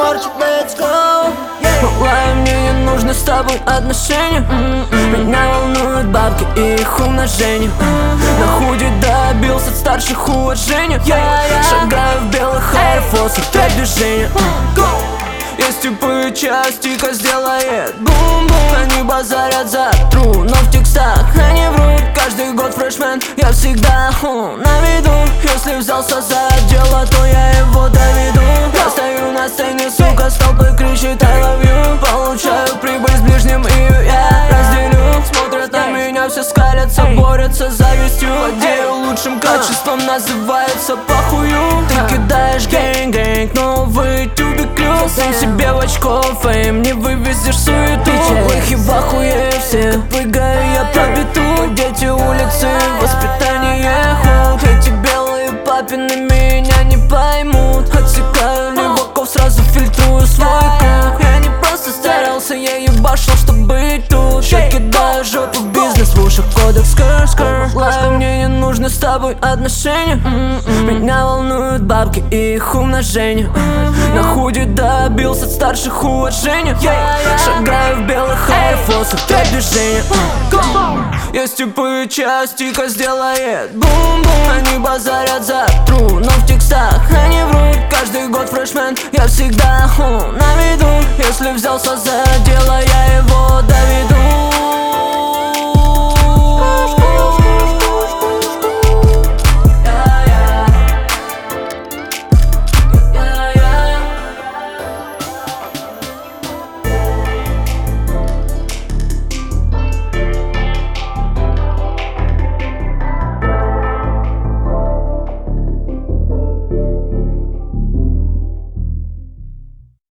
разговорчик, let's go. Малая, мне не нужны с тобой отношения. Меня волнуют бабки и их умножение. На худе добился от старших уважения. Шагаю в белых аэрофосах, трек движения. Есть типы частика сделает бум-бум. Они базарят за тру, но в текстах они врут. Каждый год фрешмен, я всегда на виду. Если взялся за дело, то я его доведу. Я стою на сцене, сука, с толпой кричит I love you. Получаю прибыль с ближним, и я разделю. Смотрят на меня, все скалятся, борются с завистью. Владею лучшим качеством, называется похую. Ты кидаешь гэнг-гэнг, новый тюбик клюв. Сам себе в очко фейм, не вывезешь суету. Их и в ахуе все, как прыгаю я по биту. Дети улицы, воспитание худ. Эти белые папины меня не поймут. Отсекаю леваков, сразу фильтрую свой круг. Я не просто старался, я ебашил, чтобы быть тут. Я кидаю жопу в бизнес, в ушах кодекс скр-скр. Мне не нужны с тобой отношения. Меня волнуют бабки и их умножение. На худе добился от старших уважения. Шагаю в белых аэрофосах, трек движения. Есть типы частика сделает бум-бум. Они базарят за тру, но в текстах они врут. Каждый год фрешмен, я всегда на виду. Если взялся за дело, я его